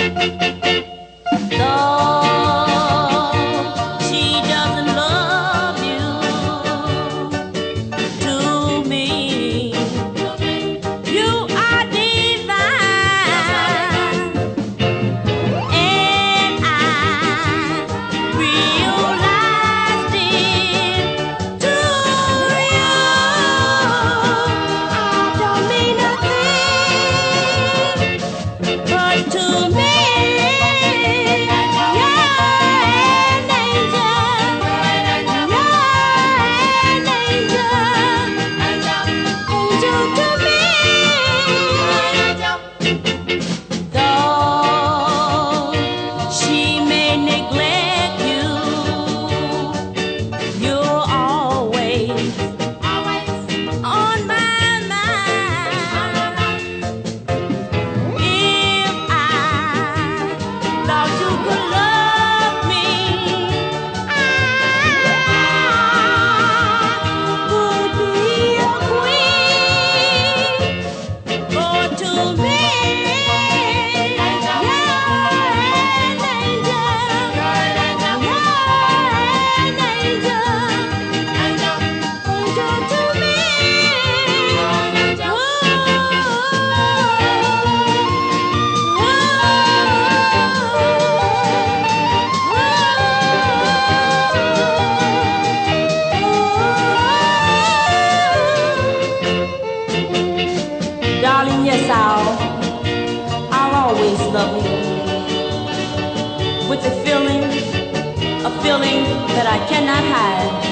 Though she doesn't love you, to me you are divine, and I realized it too. You, I don't mean a thing, but to me darling, yes, I'll always love you with a feeling that I cannot hide.